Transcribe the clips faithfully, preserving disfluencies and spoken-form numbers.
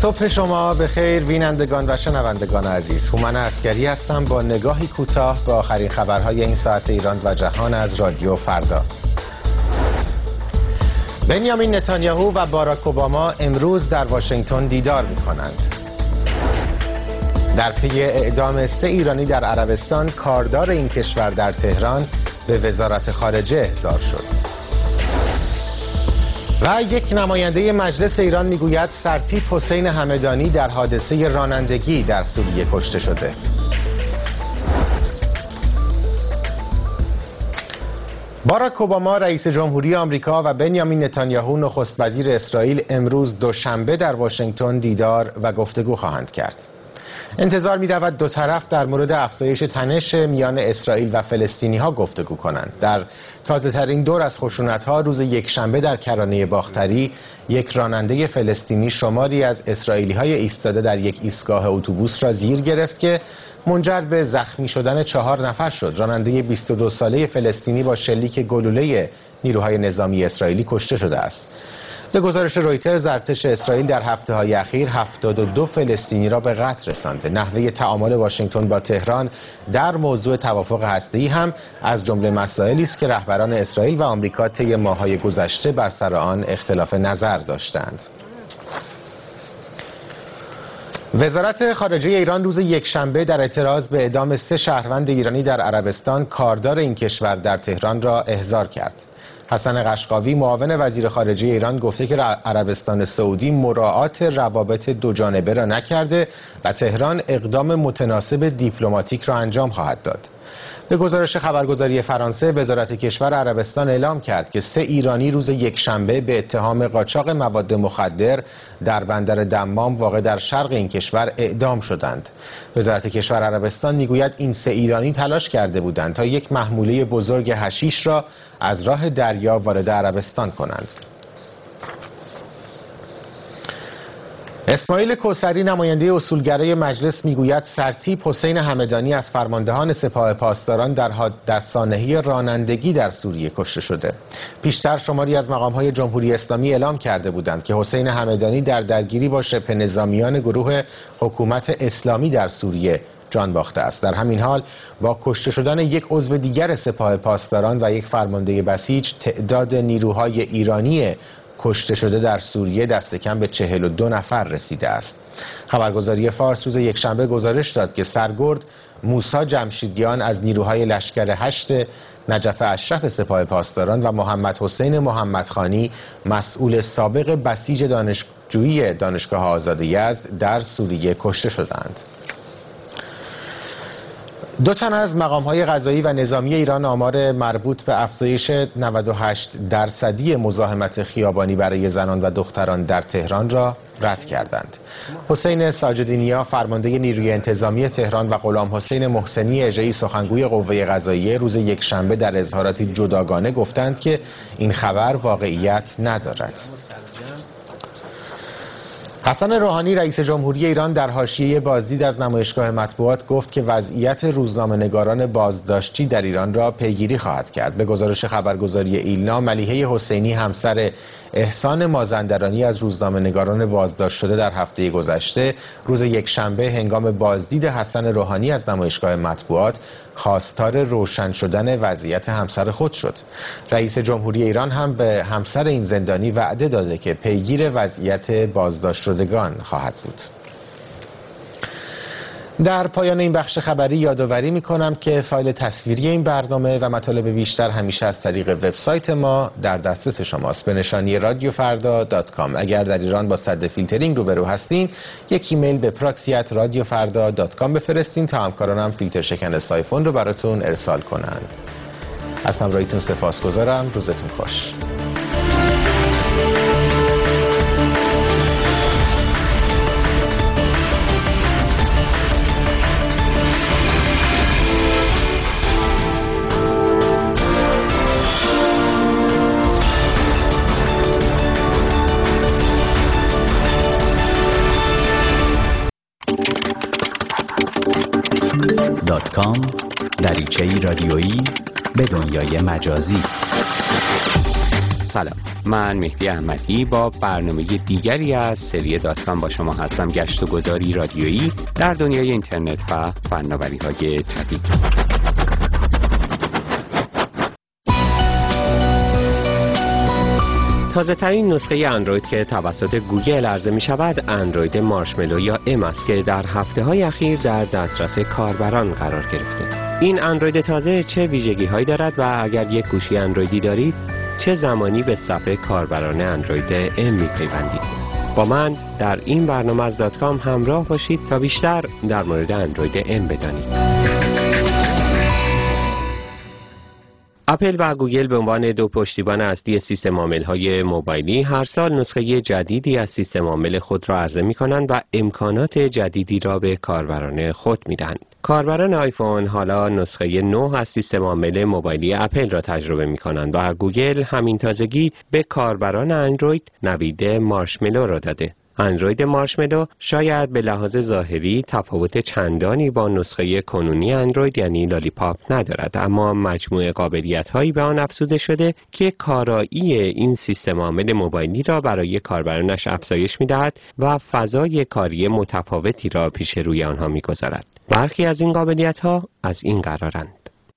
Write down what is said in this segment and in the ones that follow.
صبح شما به خیر بینندگان و شنوندگان عزیز. هومن عسکری هستم با نگاهی کوتاه به آخرین خبرهای این ساعت ایران و جهان از رادیو فردا. بنیامین نتانیاهو و باراک اوباما امروز در واشنگتن دیدار می‌کنند. در پی اعدام سه ایرانی در عربستان، کاردار این کشور در تهران به وزارت خارجه احضار شد. و یک نماینده مجلس ایران میگوید سرتیپ حسین همدانی در حادثه رانندگی در سوریه کشته شده. باراک اوباما رئیس جمهوری آمریکا و بنیامین نتانیاهو نخست وزیر اسرائیل امروز دوشنبه در واشنگتن دیدار و گفتگو خواهند کرد. انتظار می رود دو طرف در مورد افزایش تنش میان اسرائیل و فلسطینی ها گفتگو کنند. در تازه ترین دور از خشونت ها روز یکشنبه در کرانه باختری یک راننده فلسطینی شماری از اسرائیلی های ایستاده در یک ایستگاه اتوبوس را زیر گرفت که منجر به زخمی شدن چهار نفر شد. راننده بیست و دو ساله فلسطینی با شلیک گلوله نیروهای نظامی اسرائیلی کشته شده است. به گزارش رویترز ارتش اسرائیل در هفته‌های اخیر هفتاد و دو فلسطینی را به قتل رسانده. نحوه تعامل واشنگتن با تهران در موضوع توافق هسته‌ای هم از جمله مسائلی است که رهبران اسرائیل و آمریکا طی ماه‌های گذشته بر سر آن اختلاف نظر داشتند. وزارت خارجه ایران روز یکشنبه در اعتراض به اعدام سه شهروند ایرانی در عربستان، کاردار این کشور در تهران را احضار کرد. حسن قشقاوی معاون وزیر خارجه ایران گفته که عربستان سعودی مراعات روابط دو جانبه را نکرده و تهران اقدام متناسب دیپلماتیک را انجام خواهد داد. به گزارش خبرگزاری فرانسه، وزارت کشور عربستان اعلام کرد که سه ایرانی روز یکشنبه به اتهام قاچاق مواد مخدر در بندر دمام واقع در شرق این کشور اعدام شدند. وزارت کشور عربستان میگوید این سه ایرانی تلاش کرده بودند تا یک محموله بزرگ حشیش را از راه دریا وارد عربستان کنند. اسماعیل کوثری نماینده اصولگرای مجلس میگوید سرتیپ حسین همدانی از فرماندهان سپاه پاسداران در, در سانحه رانندگی در سوریه کشته شده. پیشتر شماری از مقام‌های جمهوری اسلامی اعلام کرده بودند که حسین همدانی در درگیری با شبه نظامیان گروه حکومت اسلامی در سوریه جان باخته است. در همین حال با کشته شدن یک عضو دیگر سپاه پاسداران و یک فرمانده بسیج، تعداد نیروهای ایرانی کشته شده در سوریه دست کم به چهل و دو نفر رسیده است. خبرگزاری فارس روز یکشنبه گزارش داد که سرگرد موسی جمشیدیان از نیروهای لشکر هشت نجف اشرف سپاه پاسداران و محمد حسین محمدخانی مسئول سابق بسیج دانشجویی دانشگاه آزاد یزد در سوریه کشته شدند. دو تن از مقام‌های قضایی و نظامی ایران آمار مربوط به افزایش نود و هشت درصدی مزاحمت خیابانی برای زنان و دختران در تهران را رد کردند. حسین ساجدینیا فرمانده نیروی انتظامی تهران و غلام حسین محسنی اژه‌ای سخنگوی قوه قضاییه روز یکشنبه در اظهاراتی جداگانه گفتند که این خبر واقعیت ندارد. حسن روحانی رئیس جمهوری ایران در حاشیه بازدید از نمایشگاه مطبوعات گفت که وضعیت روزنامه‌نگاران بازداشتی در ایران را پیگیری خواهد کرد. به گزارش خبرگزاری ایلنا، ملیحه حسینی همسر احسان مازندرانی از روزنامه‌نگاران بازداشت شده در هفته گذشته روز یکشنبه هنگام بازدید حسن روحانی از نمایشگاه مطبوعات خواستار روشن شدن وضعیت همسر خود شد. رئیس جمهوری ایران هم به همسر این زندانی وعده داده که پیگیر وضعیت بازداشت شدگان خواهد بود. در پایان این بخش خبری یادآوری می‌کنم که فایل تصویری این برنامه و مطالب بیشتر همیشه از طریق وبسایت ما در دسترس شماست به نشانی رادیو فردا دات کام. اگر در ایران با سد فیلترینگ روبرو هستین، یک ایمیل به پراکسی ات رادیو فردا دات کام بفرستین تا همکارانم فیلتر شکن سایفون رو براتون ارسال کنن. از همراهیتون سپاسگزارم. روزتون خوش. دات کام دریچه‌ای رادیویی به دنیای مجازی. سلام، من مهدی احمدی با برنامه دیگری از سری دات کام با شما هستم. گشت و گذاری رادیویی در دنیای اینترنت و فناوری‌های جدید. تازه ترین نسخه اندروید که توسط گوگل عرضه می شود اندروید مارشملو یا ام است که در هفته های اخیر در دسترس کاربران قرار گرفته. این اندروید تازه چه ویژگی هایی دارد و اگر یک گوشی اندرویدی دارید چه زمانی به صفحه کاربران اندروید ام می پیوندید؟ با من در این برنامه از دات کام همراه باشید تا بیشتر در مورد اندروید ام بدانید. اپل و گوگل به عنوان دو پشتیبان اصلی سیستم عامل‌های موبایلی هر سال نسخه جدیدی از سیستم عامل خود را عرضه می‌کنند و امکانات جدیدی را به کاربران خود می‌دهند. کاربران آیفون حالا نسخه نه از سیستم عامل موبایلی اپل را تجربه می‌کنند و گوگل همین تازگی به کاربران اندروید نوید مارشملو را داده. اندروید مارشملو شاید به لحاظ ظاهری تفاوت چندانی با نسخه کنونی اندروید یعنی لالیپاپ ندارد، اما مجموعه قابلیت‌هایی به آن افزوده شده که کارایی این سیستم عامل موبایلی را برای کاربرانش افزایش می‌دهد و فضای کاری متفاوتی را پیش روی آنها می‌گذارد. برخی از این قابلیت‌ها از این قرارند: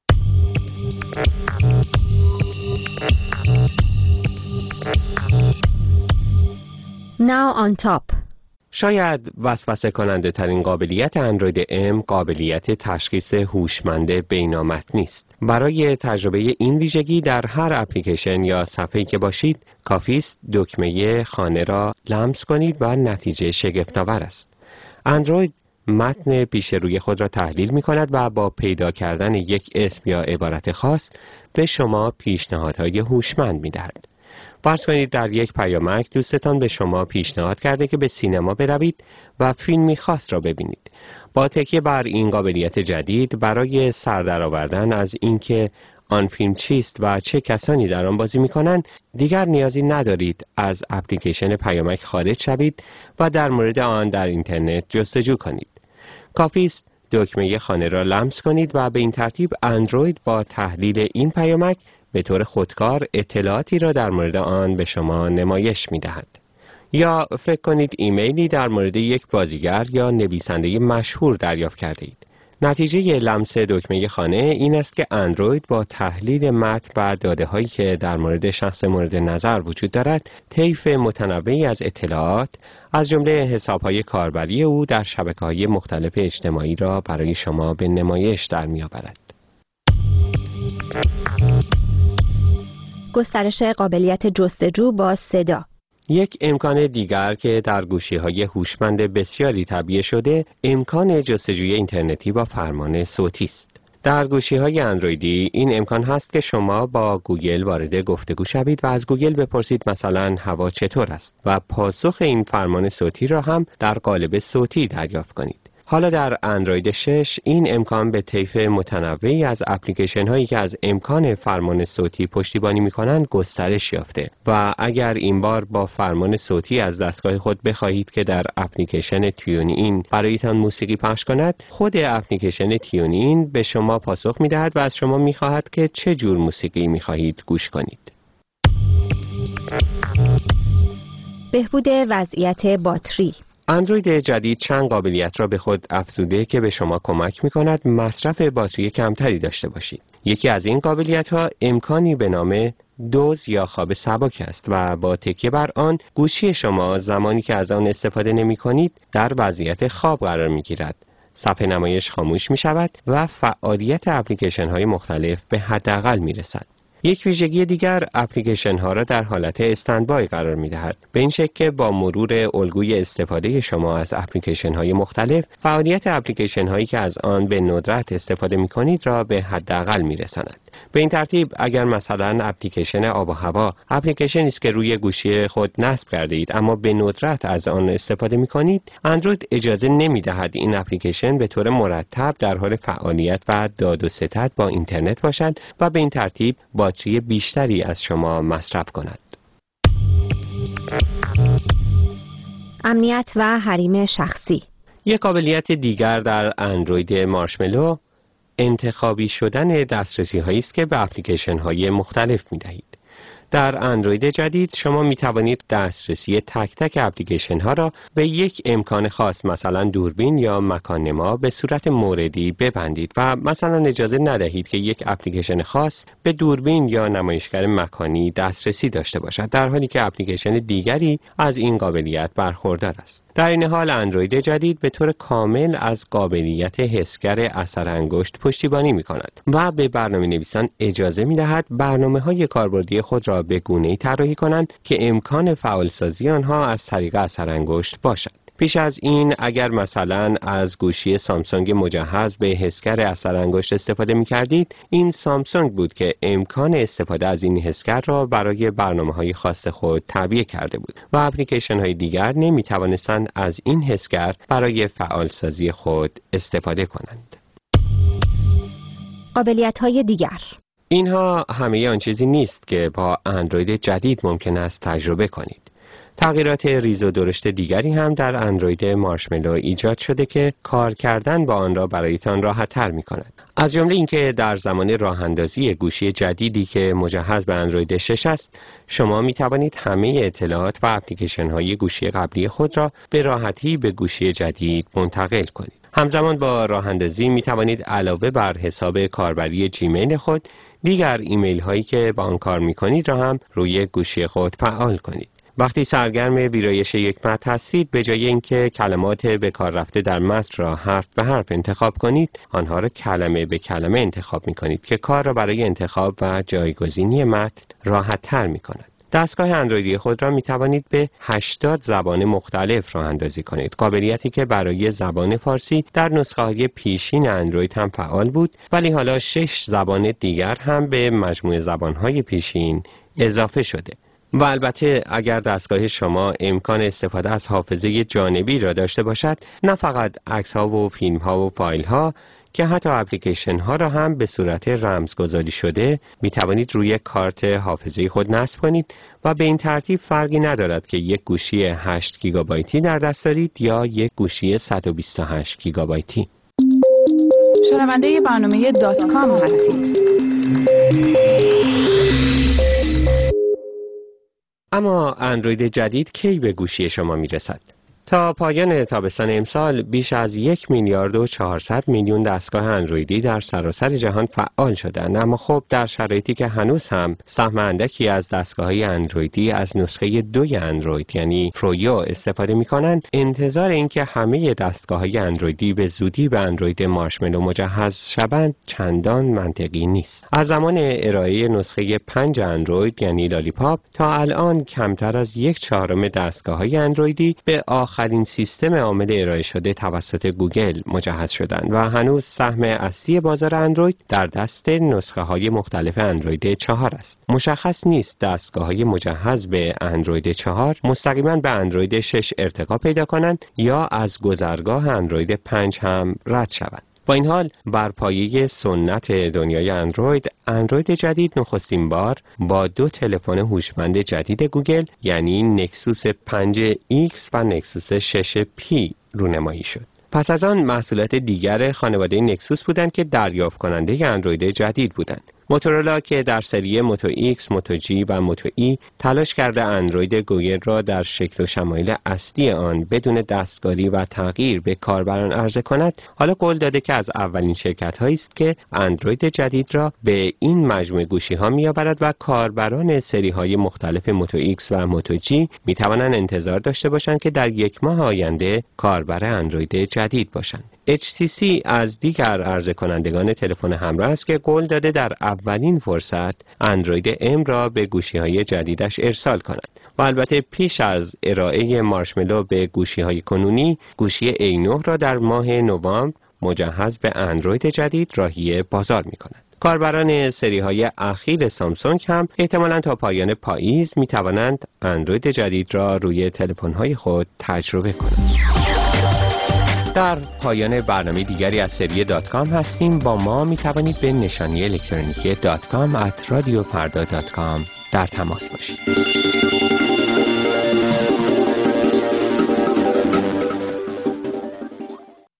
Now on top. شاید وسوسه کننده ترین قابلیت اندروید ام قابلیت تشخیص هوشمند بینامتنی نیست. برای تجربه این ویژگی در هر اپلیکیشن یا صفحه‌ای که باشید کافی است دکمه خانه را لمس کنید و نتیجه شگفت‌آور است. اندروید متن پیش روی خود را تحلیل می کند و با پیدا کردن یک اسم یا عبارت خاص به شما پیشنهادهای هوشمند می دهد. فرض کنید در یک پیامک دوستتان به شما پیشنهاد کرده که به سینما بروید و فیلمی خاص را ببینید. با تکیه بر این قابلیت جدید برای سر درآوردن از اینکه آن فیلم چیست و چه کسانی در آن بازی می‌کنند دیگر نیازی ندارید از اپلیکیشن پیامک خارج شوید و در مورد آن در اینترنت جستجو کنید. کافی است دکمه خانه را لمس کنید و به این ترتیب اندروید با تحلیل این پیامک به طور خودکار اطلاعاتی را در مورد آن به شما نمایش می‌دهد. یا فکر کنید ایمیلی در مورد یک بازیگر یا نویسنده مشهور دریافت کرده اید. نتیجه لمس دکمه خانه این است که اندروید با تحلیل متن و داده‌هایی که در مورد شخص مورد نظر وجود دارد، طیف متنوعی از اطلاعات از جمله حساب‌های کاربری او در شبکه‌های مختلف اجتماعی را برای شما به نمایش در می‌آورد. گسترش قابلیت جستجو با صدا. یک امکان دیگر که در گوشی‌های هوشمند بسیاری تعبیه شده، امکان جستجوی اینترنتی با فرمان صوتی است. در گوشی‌های اندرویدی این امکان هست که شما با گوگل وارد گفتگو شوید و از گوگل بپرسید مثلا هوا چطور است و پاسخ این فرمان صوتی را هم در قالب صوتی دریافت کنید. حالا در اندروید شش این امکان به طیف متنوعی از اپلیکیشن هایی که از امکان فرمان صوتی پشتیبانی می کنند گسترش یافته و اگر این بار با فرمان صوتی از دستگاه خود بخواهید که در اپلیکیشن تیونین برایتان موسیقی پخش کند، خود اپلیکیشن تیونین به شما پاسخ می دهد و از شما می خواهد که چه جور موسیقی می خواهید گوش کنید. بهبود وضعیت باتری. اندروید جدید چند قابلیت را به خود افزوده که به شما کمک می‌کند مصرف باتری کمتری داشته باشید. یکی از این قابلیت‌ها امکانی به نام دوز یا خواب سبک است و با تکیه بر آن گوشی شما زمانی که از آن استفاده نمی‌کنید در وضعیت خواب قرار می‌گیرد. صفحه نمایش خاموش می‌شود و فعالیت اپلیکیشن‌های مختلف به حداقل می‌رسد. یک ویژگی دیگر اپلیکیشن ها را در حالت استندبای قرار می دهد. به این شکل که با مرور الگوی استفاده شما از اپلیکیشن های مختلف، فعالیت اپلیکیشن هایی که از آن به ندرت استفاده می کنید را به حداقل می رساند. به این ترتیب اگر مثلا اپلیکیشن آب و هوا اپلیکیشنی است که روی گوشی خود نصب کرده اید اما به ندرت از آن استفاده می کنید، اندروید اجازه نمی دهد این اپلیکیشن به طور مرتب در حال فعالیت و داد و ستد با اینترنت باشد و به این ترتیب باتری بیشتری از شما مصرف کند. امنیت و حریم شخصی. یک قابلیت دیگر در اندروید مارشملو انتخابی شدن دسترسی هایی است که به اپلیکیشن های مختلف می دهید. در اندروید جدید شما می توانید دسترسی تک تک اپلیکیشن ها را به یک امکان خاص، مثلا دوربین یا مکان‌نما، به صورت موردی ببندید و مثلا اجازه ندهید که یک اپلیکیشن خاص به دوربین یا نمایشگر مکانی دسترسی داشته باشد، در حالی که اپلیکیشن دیگری از این قابلیت برخوردار است. در این حال اندروید جدید به طور کامل از قابلیت حسگر اثر انگشت پشتیبانی می کند و به برنامه نویسان اجازه می دهد برنامه های کاربردی خود را به گونه‌ای طراحی کنند که امکان فعالسازی آنها از طریق اثر انگشت باشد. پیش از این اگر مثلا از گوشی سامسونگ مجهز به حسگر اثر انگشت استفاده می کردید، این سامسونگ بود که امکان استفاده از این حسگر را برای برنامه‌های خاص خود تعبیه کرده بود و اپلیکیشن های دیگر نمی توانستند از این حسگر برای فعالسازی خود استفاده کنند. قابلیت‌های دیگر: اینها همه آن چیزی نیست که با اندروید جدید ممکن است تجربه کنید. تغییرات ریز و درشت دیگری هم در اندروید مارشملو ایجاد شده که کار کردن با آن را برایتان راحت تر می کند. از جمله اینکه در زمان راه اندازی گوشی جدیدی که مجهز به اندروید شش است، شما می توانید همه اطلاعات و اپلیکیشن های گوشی قبلی خود را به راحتی به گوشی جدید منتقل کنید. همزمان با راه اندازی می توانید علاوه بر حساب کاربری جیمیل خود، دیگر ایمیل هایی که با آن کار می کنید را هم روی گوشی خود فعال کنید. وقتی سرگرم ویرایش یک متن هستید، به جای اینکه کلمات به کار رفته در متن را حرف به حرف انتخاب کنید، آنها را کلمه به کلمه انتخاب می کنید که کار را برای انتخاب و جایگزینی متن راحت تر می کند. دستگاه اندرویدی خود را می توانید به هشتاد زبان مختلف راه اندازی کنید، قابلیتی که برای زبان فارسی در نسخه های پیشین اندروید هم فعال بود، ولی حالا شش زبان دیگر هم به مجموع زبان های پیشین اضافه شده. و البته اگر دستگاه شما امکان استفاده از حافظه جانبی را داشته باشد، نه فقط عکس ها و فیلم ها و فایل ها که حتی اپلیکیشن ها را هم به صورت رمزگذاری شده می توانید روی کارت حافظه خود نصب کنید و به این ترتیب فرقی ندارد که یک گوشی هشت گیگابایتی در دست دارید یا یک گوشی صد و بیست و هشت گیگابایتی. شنونده برنامه دات کام هستید. اما اندروید جدید کی به گوشی شما می رسد؟ تا پایان تابستان امسال بیش از یک میلیارد و چهارصد میلیون دستگاه اندرویدی در سراسر جهان فعال شدند، اما خب در شرایطی که هنوز هم سهم اندکی از دستگاه‌های اندرویدی از نسخه دوی اندروید یعنی فرویو استفاده می‌کنند، انتظار اینکه همه دستگاه‌های اندرویدی به زودی به اندروید مارشملو مجهز شوند چندان منطقی نیست. از زمان ارائه نسخه پنج اندروید یعنی لالیپاپ تا الان کمتر از یک چهارم دستگاه‌های اندرویدی به آخر این سیستم عامل ارائه شده توسط گوگل مجهز شدند و هنوز سهم اصلی بازار اندروید در دست نسخه های مختلف اندروید چهار است. مشخص نیست دستگاه های مجهز به اندروید چهار مستقیما به اندروید شش ارتقا پیدا کنند یا از گذرگاه اندروید پنج هم رد شوند. با این حال بر پایه سنت دنیای اندروید، اندروید جدید نخستین بار با دو تلفن هوشمند جدید گوگل یعنی نکسوس پنج ایکس و نکسوس شش پی رونمایی شد. پس از آن محصولات دیگر خانواده نکسوس بودند که دریافت کننده اندروید جدید بودند. موتورولا که در سری موتو ایکس، موتو جی و موتو ای تلاش کرده اندروید گوگل را در شکل و شمایل اصلی آن بدون دستکاری و تغییر به کاربران عرضه کند، حالا قول داده که از اولین شرکت‌هایی است که اندروید جدید را به این مجموعه گوشی‌ها می‌آورد و کاربران سری‌های مختلف موتو ایکس و موتو جی می‌توانند انتظار داشته باشند که در یک ماه آینده کاربر اندروید جدید باشند. اچ تی سی از دیگر عرضه کنندگان تلفن همراه است که قول داده در اولین فرصت اندروید ام را به گوشی‌های جدیدش ارسال کند و البته پیش از ارائه مارشملو به گوشی‌های کنونی، گوشی ای نه را در ماه نوامبر مجهز به اندروید جدید راهی بازار می‌کند. کاربران سری‌های اخیر سامسونگ هم احتمالاً تا پایان پاییز می‌توانند اندروید جدید را روی تلفن‌های خود تجربه کنند. در پایان برنامه دیگری از سری دات کام هستیم. با ما می توانید به نشانی الکترونیکی دات کام ات رادیو فردا دات کام در تماس باشید.